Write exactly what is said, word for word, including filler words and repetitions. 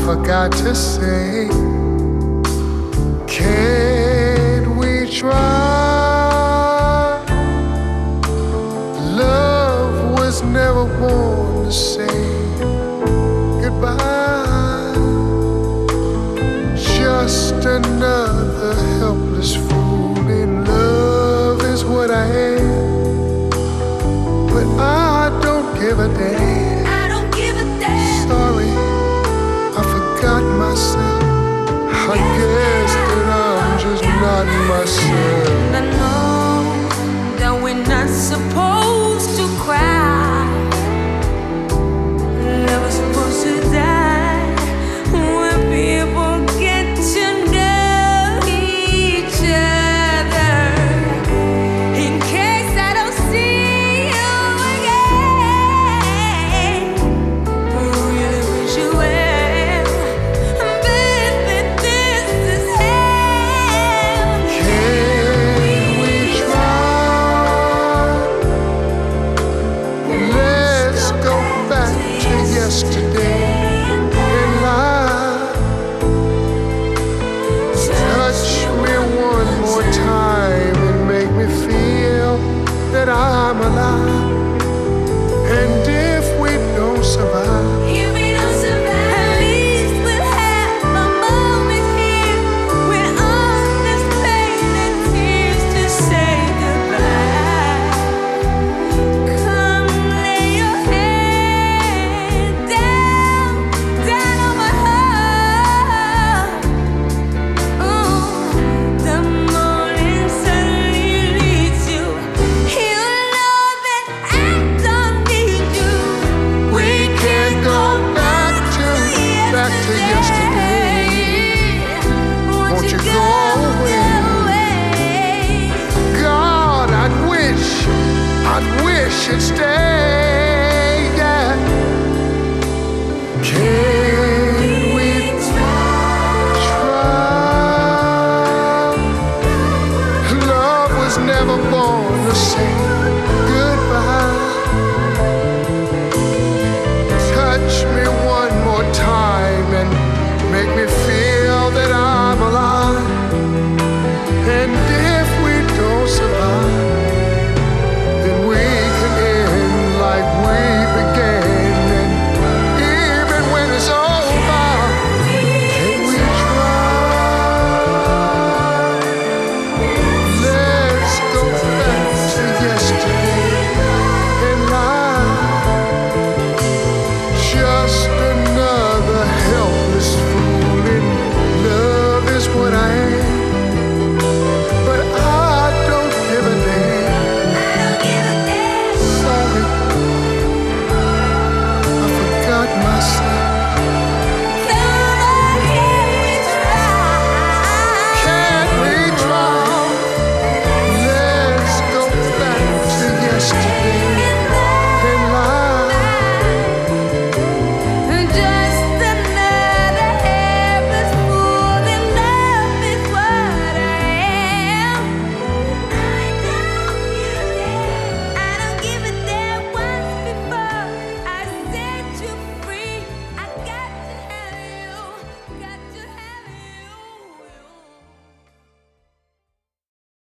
forgot to say, can't we try? Love was never born to say goodbye. Just another helpless fool in love is what I am, but I don't give a damn. I don't give a damn. Sorry, I forgot myself. I guess that I'm just not myself. I know that we're not supposed to cry. Love is supposed to die when people get to know each other. In case I don't see you again, I really wish you well. Baby, this is hell. Can we try? Let's go back to yesterday and lie. Touch me one more time and make me feel that I'm alive. And if we don't survive, If we don't survive, at least we'll have a moment here with all this pain and tears to say goodbye. Come lay your head down, down on my heart. Ooh, the morning suddenly leads you. You know that I don't need you. we can't go back to back to yesterday. Won't you go away? God, I'd wish, I'd wish it'd stay, yeah. Can we try? Love was never born to say